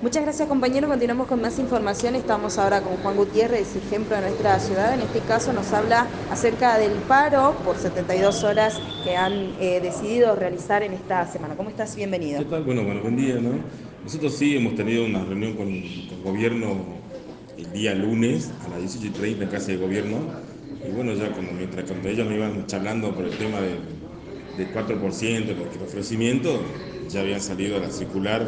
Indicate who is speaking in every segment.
Speaker 1: Muchas gracias, compañero. Continuamos con más información. Estamos ahora con Juan Gutiérrez, ejemplo de nuestra ciudad. En este caso nos habla acerca del paro por 72 horas que han decidido realizar en esta semana. ¿Cómo estás? Bienvenido.
Speaker 2: ¿Qué tal? Bueno, buen día, ¿no? Nosotros sí hemos tenido una reunión con gobierno el día lunes a las 18:30 en casa de gobierno. Y bueno, ya como mientras cuando ellos me iban charlando por el tema del 4%, del ofrecimiento, ya habían salido a la circular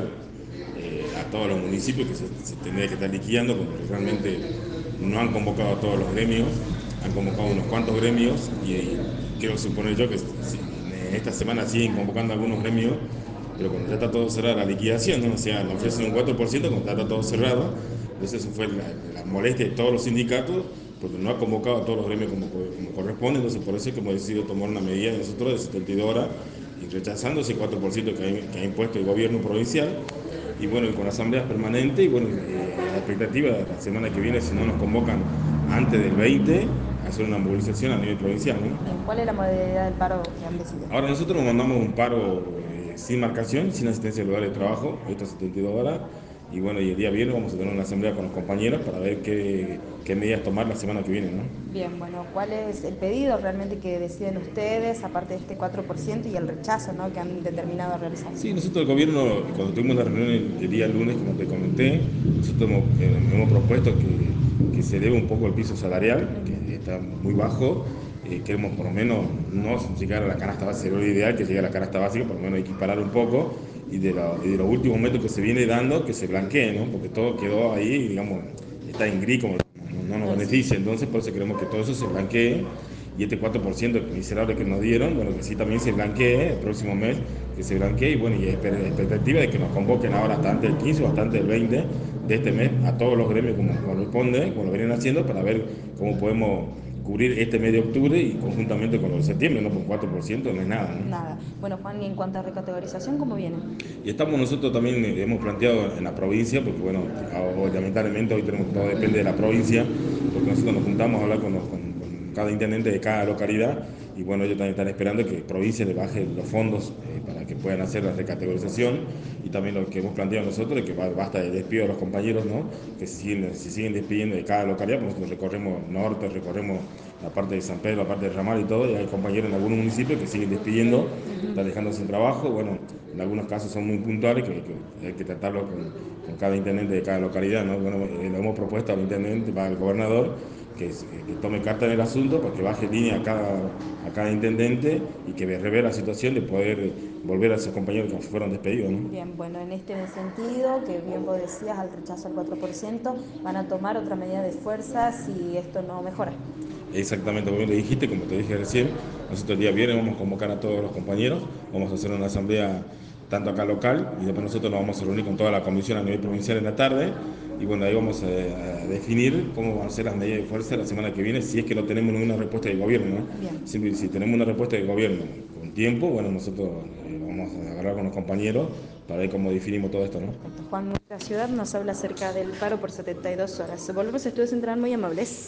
Speaker 2: a todos los municipios que se tendría que estar liquidando, porque realmente no han convocado a todos los gremios, han convocado unos cuantos gremios y quiero suponer yo que en esta semana siguen convocando algunos gremios, pero cuando ya está todo cerrado la liquidación, ¿no? O sea, le ofrecen un 4% cuando ya está todo cerrado. Entonces eso fue la molestia de todos los sindicatos, porque no ha convocado a todos los gremios como corresponde. Entonces por eso es que hemos decidido tomar una medida nosotros de 72 horas y rechazando ese 4% que ha impuesto el gobierno provincial. Y bueno, y con asambleas permanentes, y bueno, la expectativa de la semana que viene, si no nos convocan antes del 20, hacer una movilización a nivel provincial, ¿no?
Speaker 1: Bien, ¿cuál es la modalidad del paro que han decidido?
Speaker 2: Ahora nosotros nos mandamos un paro sin marcación, sin asistencia al lugar de trabajo, estas 72 horas, y bueno, y el día viernes vamos a tener una asamblea con los compañeros para ver qué medidas tomar la semana que viene, ¿no?
Speaker 1: Bien, bueno, ¿cuál es el pedido realmente que deciden ustedes, aparte de este 4% y el rechazo, ¿no?, que han determinado realizar?
Speaker 2: Sí, nosotros el gobierno, cuando tuvimos la reunión el día lunes, como te comenté, nosotros hemos propuesto que se eleve un poco el piso salarial, que está muy bajo. Queremos por lo menos no llegar a la canasta básica, sería lo ideal que llegue a la canasta básica, por lo menos equiparar un poco, y de los últimos métodos que se viene dando, que se blanquee, ¿no? Porque todo quedó ahí, digamos, está en gris, como no nos beneficia. Entonces por eso queremos que todo eso se blanquee, y este 4% miserable que nos dieron, bueno, que sí también se blanquee el próximo mes, que se blanquee. Y bueno, y expectativa de que nos convoquen ahora hasta antes del 15 o hasta antes del 20 de este mes a todos los gremios como corresponde, como lo vienen haciendo, para ver cómo podemos cubrir este mes de octubre y conjuntamente con los de septiembre, ¿no? Por 4% no es nada, ¿no?
Speaker 1: Nada. Bueno, Juan, y en cuanto a recategorización, ¿cómo viene?
Speaker 2: Y estamos nosotros también, hemos planteado en la provincia, porque bueno, lamentablemente hoy tenemos, todo depende de la provincia, porque nosotros nos juntamos a hablar con cada intendente de cada localidad, y bueno, ellos también están esperando que provincia le baje los fondos para que puedan hacer la recategorización. Y también lo que hemos planteado nosotros es que basta de despido a los compañeros, ¿no? Que se siguen despidiendo de cada localidad, porque nosotros recorremos norte, recorremos la parte de San Pedro, la parte de Ramal y todo, y hay compañeros en algunos municipios que siguen despidiendo, están dejando sin trabajo. Bueno, en algunos casos son muy puntuales, que hay que tratarlo con cada intendente de cada localidad, ¿no? Bueno, le hemos propuesto al intendente, al gobernador, que tome carta en el asunto para que baje línea a cada intendente y que rever la situación de poder volver a esos compañeros que fueron despedidos, ¿no?
Speaker 1: Bien, bueno, en este sentido, que bien vos decías, al rechazo al 4%, van a tomar otra medida de fuerza si esto no mejora.
Speaker 2: Exactamente como bien le dijiste, como te dije recién, nosotros el día viernes vamos a convocar a todos los compañeros, vamos a hacer una asamblea tanto acá local, y después nosotros nos vamos a reunir con toda la comisión a nivel provincial en la tarde, y bueno, ahí vamos a definir cómo van a ser las medidas de fuerza la semana que viene, si es que no tenemos ninguna respuesta del gobierno, ¿no?
Speaker 1: Bien.
Speaker 2: Si tenemos una respuesta del gobierno con tiempo, bueno, nosotros vamos a agarrar con los compañeros para ver cómo definimos todo esto, ¿no?
Speaker 1: Perfecto. Juan, nuestra ciudad nos habla acerca del paro por 72 horas. Volvemos a Estudios Central, muy amables.